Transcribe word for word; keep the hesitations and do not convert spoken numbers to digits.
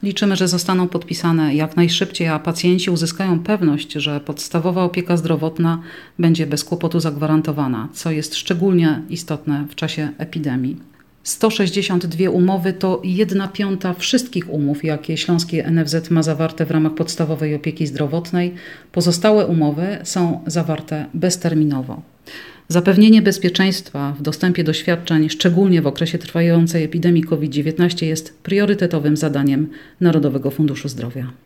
Liczymy, że zostaną podpisane jak najszybciej, a pacjenci uzyskają pewność, że podstawowa opieka zdrowotna będzie bez kłopotu zagwarantowana, co jest szczególnie istotne w czasie epidemii. sto sześćdziesiąt dwie umowy to jedna piąta wszystkich umów, jakie Śląskie N F Z ma zawarte w ramach podstawowej opieki zdrowotnej. Pozostałe umowy są zawarte bezterminowo. Zapewnienie bezpieczeństwa w dostępie do świadczeń, szczególnie w okresie trwającej epidemii COVID dziewiętnaście, jest priorytetowym zadaniem Narodowego Funduszu Zdrowia.